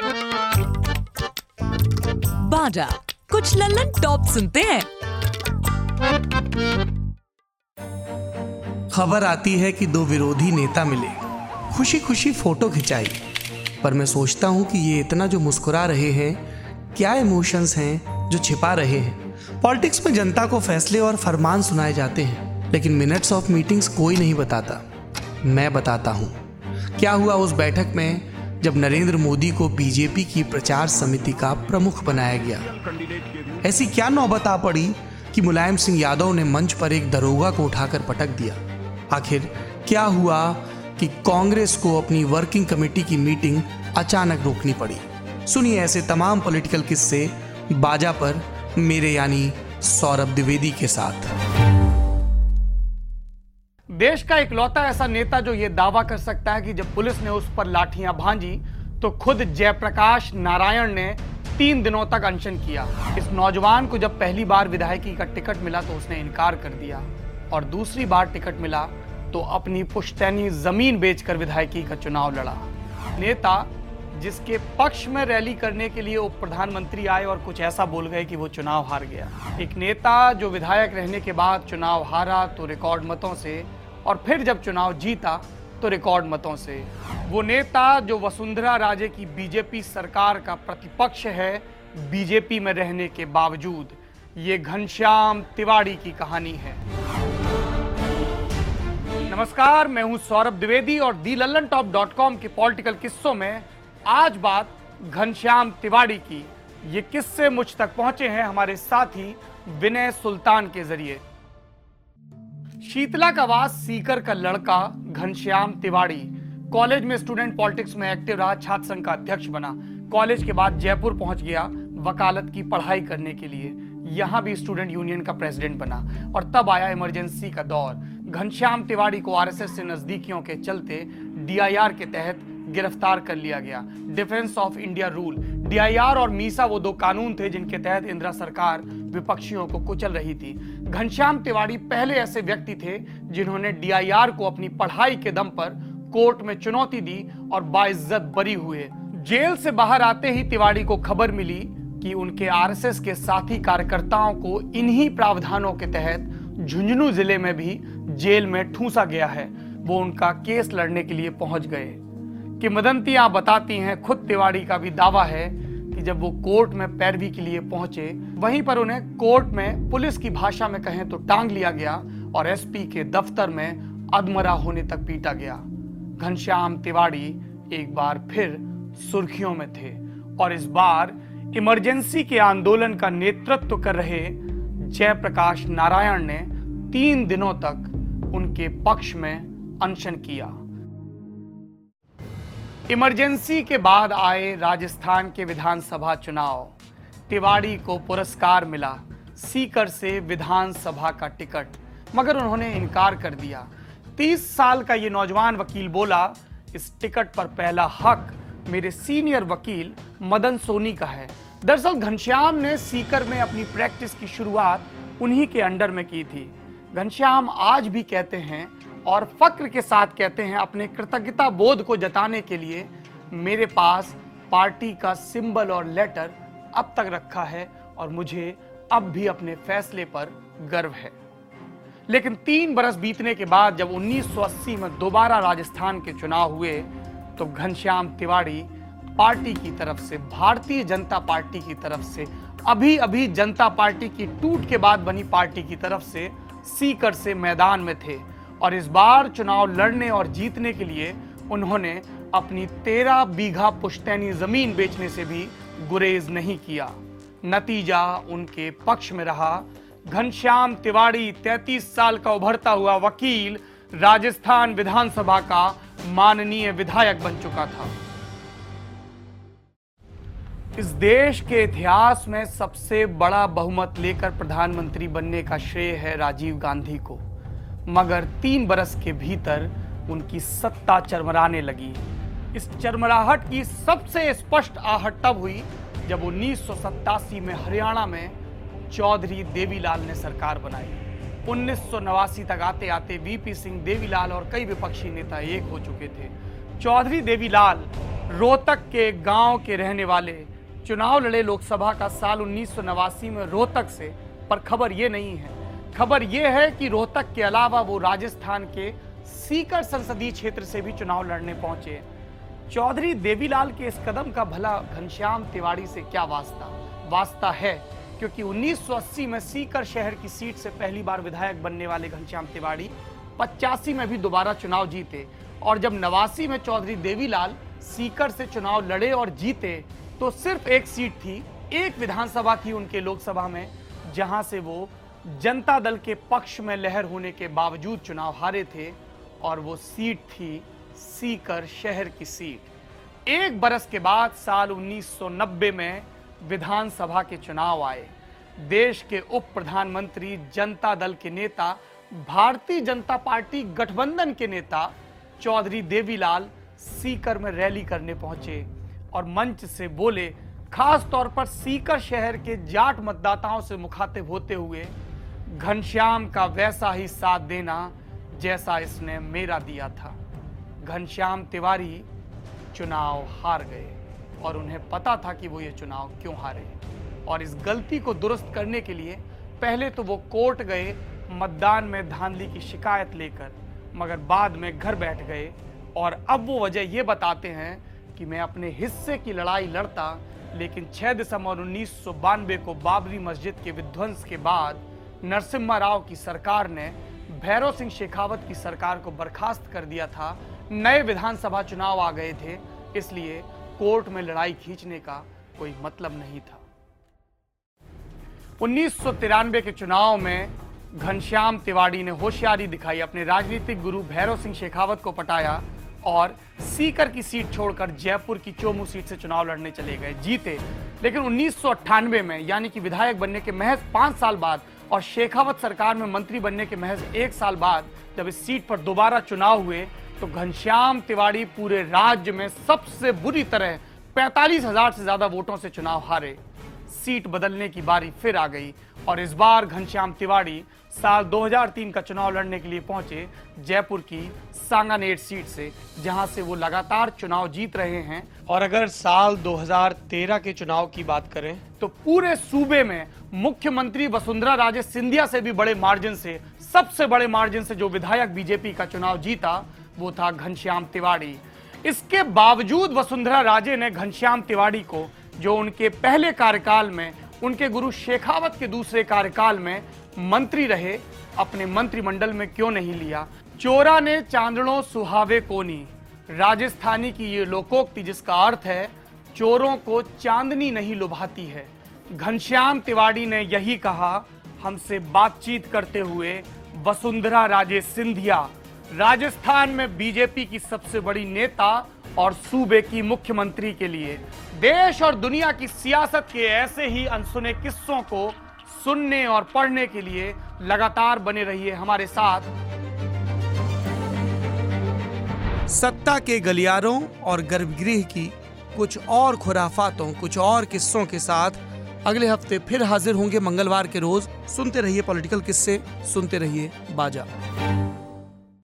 बाजा कुछ लल्लन टॉप सुनते हैं। खबर आती है कि दो विरोधी नेता मिले, खुशी खुशी फोटो खिंचाई। पर मैं सोचता हूँ कि ये इतना जो मुस्कुरा रहे हैं, क्या इमोशंस हैं जो छिपा रहे हैं। पॉलिटिक्स में जनता को फैसले और फरमान सुनाए जाते हैं, लेकिन मिनट्स ऑफ मीटिंग्स कोई नहीं बताता। मैं बताता हूँ क्या हुआ उस बैठक में जब नरेंद्र मोदी को बीजेपी की प्रचार समिति का प्रमुख बनाया गया। ऐसी क्या नौबत आ पड़ी कि मुलायम सिंह यादव ने मंच पर एक दरोगा को उठाकर पटक दिया। आखिर क्या हुआ कि कांग्रेस को अपनी वर्किंग कमेटी की मीटिंग अचानक रोकनी पड़ी। सुनिए ऐसे तमाम पॉलिटिकल किस्से बाजा पर, मेरे यानी सौरभ द्विवेदी के साथ। देश का इकलौता ऐसा नेता जो यह दावा कर सकता है कि जब पुलिस ने उस पर लाठियां भांजी तो खुद जयप्रकाश नारायण ने 3 दिनों तक अनशन किया। इस नौजवान को जब पहली बार विधायकी का टिकट मिला तो उसने इनकार कर दिया, और दूसरी बार टिकट मिला तो अपनी पुश्तैनी जमीन बेचकर विधायकी का चुनाव लड़ा। नेता जिसके पक्ष में रैली करने के लिए उप प्रधानमंत्री आए और कुछ ऐसा बोल गए कि वो चुनाव हार गया। एक नेता जो विधायक रहने के बाद चुनाव हारा तो रिकॉर्ड मतों से, और फिर जब चुनाव जीता तो रिकॉर्ड मतों से। वो नेता जो वसुंधरा राजे की बीजेपी सरकार का प्रतिपक्ष है बीजेपी में रहने के बावजूद। ये घनश्याम तिवाड़ी की कहानी है। नमस्कार, मैं हूं सौरभ द्विवेदी और thelallanTop.com के पॉलिटिकल किस्सों में आज बात घनश्याम तिवाड़ी की। ये किस्से मुझ तक पहुंचे हैं हमारे साथी विनय सुल्तान के जरिए। शीतला का वास सीकर का लड़का घनश्याम तिवाड़ी कॉलेज में स्टूडेंट पॉलिटिक्स में एक्टिव रहा, छात्र संघ का अध्यक्ष बना। कॉलेज के बाद जयपुर पहुंच गया वकालत की पढ़ाई करने के लिए। यहां भी स्टूडेंट यूनियन का प्रेसिडेंट बना, और तब आया इमरजेंसी का दौर। घनश्याम तिवाड़ी को आरएसएस से नजदीकियों के चलते डीआईआर के तहत गिरफ्तार कर लिया गया। Defence of India rule, DIR और मीसा वो 2 कानून थे जिनके तहत इंदिरा सरकार विपक्षियों को कुचल रही थी। घनश्याम तिवाड़ी पहले ऐसे व्यक्ति थे जिन्होंने डीआईआर को अपनी पढ़ाई के दम पर कोर्ट में चुनौती दी और बाइज्जत बरी हुए। जेल से बाहर आते ही तिवाड़ी को खबर मिली कि उनके आरएसएस के साथी कार्यकर्ताओं को इन्हीं प्रावधानों के तहत झुंझुनू जिले में भी जेल में ठूंसा गया है। वो उनका केस लड़ने के लिए पहुंच गए। किंवदंतियां बताती हैं, खुद तिवाड़ी का भी दावा है कि जब वो कोर्ट में पैरवी के लिए पहुंचे, वहीं पर उन्हें कोर्ट में पुलिस की भाषा में कहें तो टांग लिया गया और एसपी के दफ्तर में अधमरा होने तक पीटा गया। घनश्याम तिवाड़ी एक बार फिर सुर्खियों में थे, और इस बार इमरजेंसी के आंदोलन का नेतृत्व कर रहे जयप्रकाश नारायण ने 3 दिनों तक उनके पक्ष में अनशन किया। इमरजेंसी के बाद आए राजस्थान के विधानसभा चुनाव। तिवाड़ी को पुरस्कार मिला, सीकर से विधानसभा का टिकट, मगर उन्होंने इनकार कर दिया। 30 साल का ये नौजवान वकील बोला, इस टिकट पर पहला हक मेरे सीनियर वकील मदन सोनी का है। दरअसल घनश्याम ने सीकर में अपनी प्रैक्टिस की शुरुआत उन्हीं के अंडर में की थी। घनश्याम आज भी कहते हैं और फक्र के साथ कहते हैं, अपने कृतज्ञता बोध को जताने के लिए मेरे पास पार्टी का सिंबल और लेटर अब तक रखा है और मुझे अब भी अपने फैसले पर गर्व है। लेकिन 3 बरस बीतने के बाद जब 1980 में दोबारा राजस्थान के चुनाव हुए तो घनश्याम तिवाड़ी पार्टी की तरफ से, भारतीय जनता पार्टी की तरफ से, अभी जनता पार्टी की टूट के बाद बनी पार्टी की तरफ से सीकर से मैदान में थे। और इस बार चुनाव लड़ने और जीतने के लिए उन्होंने अपनी 13 बीघा पुश्तैनी जमीन बेचने से भी गुरेज नहीं किया। नतीजा उनके पक्ष में रहा। घनश्याम तिवाड़ी 33 साल का उभरता हुआ वकील राजस्थान विधानसभा का माननीय विधायक बन चुका था। इस देश के इतिहास में सबसे बड़ा बहुमत लेकर प्रधानमंत्री बनने का श्रेय है राजीव गांधी को, मगर 3 बरस के भीतर उनकी सत्ता चरमराने लगी। इस चरमराहट की सबसे स्पष्ट आहट तब हुई जब 1987 में हरियाणा में चौधरी देवीलाल ने सरकार बनाई। 1989 तक आते आते वीपी सिंह, देवीलाल और कई विपक्षी नेता एक हो चुके थे। चौधरी देवीलाल रोहतक के गांव के रहने वाले चुनाव लड़े लोकसभा का साल 1989 में रोहतक से, पर खबर ये नहीं है। खबर ये है कि रोहतक के अलावा वो राजस्थान के सीकर संसदीय क्षेत्र से भी चुनाव लड़ने पहुंचे। चौधरी देवीलाल के इस कदम का भला घनश्याम तिवाड़ी से क्या वास्ता है, क्योंकि 1980 में सीकर शहर की सीट से पहली बार विधायक बनने वाले घनश्याम तिवाड़ी 85 में भी दोबारा चुनाव जीते, और जब 89 में चौधरी देवीलाल सीकर से चुनाव लड़े और जीते तो सिर्फ एक सीट थी, एक विधानसभा थी उनके लोकसभा में, जहां से वो जनता दल के पक्ष में लहर होने के बावजूद चुनाव हारे थे, और वो सीट थी सीकर शहर की सीट। एक बरस के बाद साल 1990 में विधानसभा के चुनाव आए। देश के उप प्रधानमंत्री, जनता दल के नेता, भारतीय जनता पार्टी गठबंधन के नेता चौधरी देवीलाल सीकर में रैली करने पहुंचे और मंच से बोले, खास तौर पर सीकर शहर के जाट मतदाताओं से मुखातिब होते हुए, घनश्याम का वैसा ही साथ देना जैसा इसने मेरा दिया था। घनश्याम तिवारी चुनाव हार गए और उन्हें पता था कि वो ये चुनाव क्यों हारे, और इस गलती को दुरुस्त करने के लिए पहले तो वो कोर्ट गए मतदान में धांधली की शिकायत लेकर, मगर बाद में घर बैठ गए और अब वो वजह ये बताते हैं कि मैं अपने हिस्से की लड़ाई लड़ता, लेकिन 6 दिसंबर 1992 को बाबरी मस्जिद के विध्वंस के बाद नरसिम्हा राव की सरकार ने भैरव सिंह शेखावत की सरकार को बर्खास्त कर दिया था। नए विधानसभा चुनाव आ गए थे, इसलिए कोर्ट में लड़ाई खींचने का कोई मतलब नहीं था। 1993 के चुनाव में घनश्याम तिवाड़ी ने होशियारी दिखाई, अपने राजनीतिक गुरु भैरव सिंह शेखावत को पटाया और सीकर की सीट छोड़कर जयपुर की चोमू सीट से चुनाव लड़ने चले गए, जीते। लेकिन 1998 में, यानी कि विधायक बनने के महज 5 साल बाद और शेखावत सरकार में मंत्री बनने के महज 1 साल बाद जब इस सीट पर दोबारा चुनाव हुए तो घनश्याम तिवाड़ी पूरे राज्य में सबसे बुरी तरह 45,000 से ज्यादा वोटों से चुनाव हारे। सीट बदलने की बारी फिर आ गई और इस बार घनश्याम तिवाड़ी साल 2003 का चुनाव लड़ने के लिए पहुंचे जयपुर की सांगानेर सीट से, जहां से वो लगातार चुनाव जीत रहे हैं। और अगर साल 2013 के चुनाव की बात करें तो पूरे सूबे में मुख्यमंत्री वसुंधरा राजे सिंधिया से भी बड़े मार्जिन से, सबसे बड़े मार्जिन से जो विधायक बीजेपी का चुनाव जीता वो था घनश्याम तिवाड़ी। इसके बावजूद वसुंधरा राजे ने घनश्याम तिवाड़ी को, जो उनके पहले कार्यकाल में उनके गुरु शेखावत के दूसरे कार्यकाल में मंत्री रहे, अपने मंत्रिमंडल में क्यों नहीं लिया। चोरा ने चांदड़ों सुहावे कोनी, राजस्थानी की ये लोकोक्ति जिसका अर्थ है चोरों को चांदनी नहीं लुभाती है। घनश्याम तिवाड़ी ने यही कहा हमसे बातचीत करते हुए वसुंधरा राजे सिंधिया, राजस्थान में बीजेपी की सबसे बड़ी नेता और सूबे की मुख्यमंत्री के लिए। देश और दुनिया की सियासत के ऐसे ही अनसुने किस्सों को सुनने और पढ़ने के लिए लगातार बने रहिए हमारे साथ। सत्ता के गलियारों और गर्भगृह की कुछ और खुराफातों, कुछ और किस्सों के साथ अगले हफ्ते फिर हाजिर होंगे मंगलवार के रोज। सुनते रहिए पॉलिटिकल किस्से, सुनते रहिए बाजा।